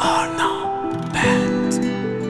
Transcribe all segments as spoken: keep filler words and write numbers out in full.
آرنا بند.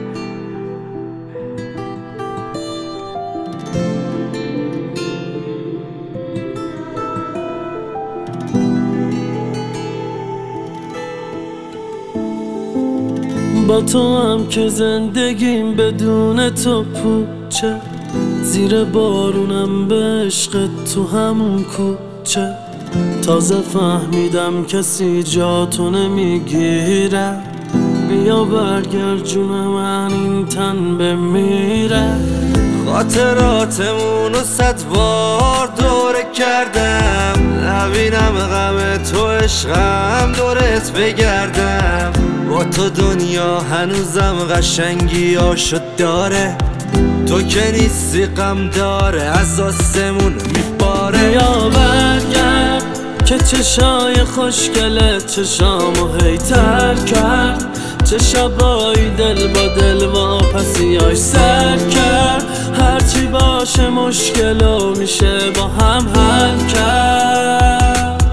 با تو هم که زندگیم بدون تو پوچه، زیر بارونم به عشق تو همون کوچه. تازه فهمیدم کسی جا تو نمیگیره، بیا برگرد جون من این تن بمیره. خاطراتمونو صد بار دوره کردم، نبینم غم تو عشقم دورت بگردم. با تو دنیا هنوزم قشنگیاشو داره، تو که نیستی غم داره از آسمون میباره. بیا برگرد که چشای خوشگلت چشامو هیتر کرد، چه شبایی دل با دل واپسیاش سر کرد. هرچی باشه مشکلو میشه با هم حل کرد.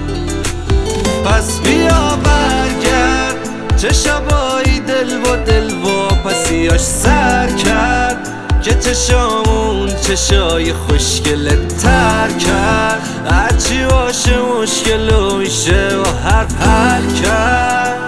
پس بیا برگرد چه شبایی دل با دل واپسیاش سر کرد، که چشامون چشای خوشگلت تر کرد. هرچی باشه مشکلو میشه با حرف حل کرد.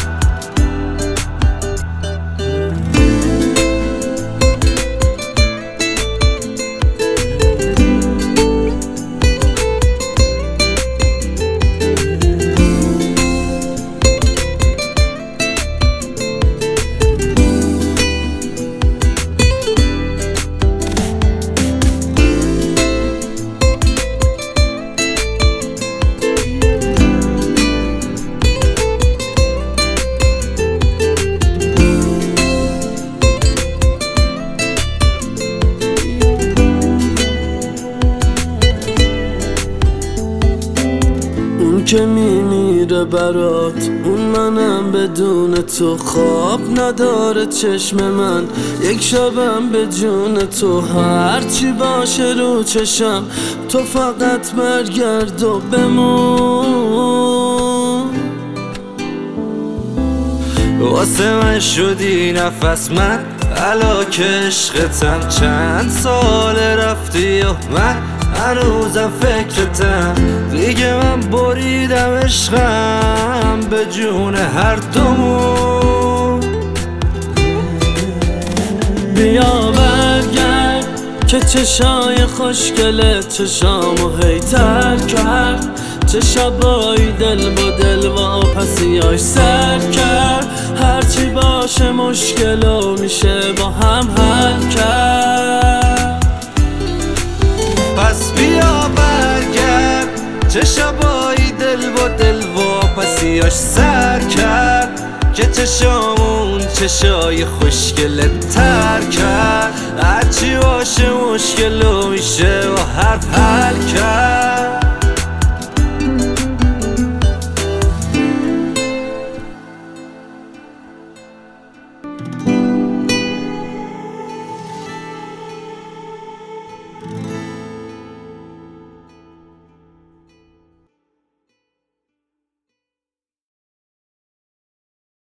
که میمیره برات اون منم، بدون تو خواب نداره چشم من. یک شبم به جون تو هرچی باشه رو چشم، تو فقط برگرد و بمون. واسه من شدی نفس من علا که عشقتم، چند سال رفتی و من هنوزم فکرتم. دیگه من بریدم عشقم به جون هر دومون. بیا برگرد که چشای خوشگلت چشامو هیتر کرد، چه شبایی دل با دل واپسیاش سر کرد. هرچی باشه مشکلو میشه با هم حل کرد. پس بیا برگرد چه شبایی دل با دل واپسیاش سر کرد، که چشامون چشای خوشگلت تر کرد. هرچی باشه مشکلو میشه با حرف حل کرد.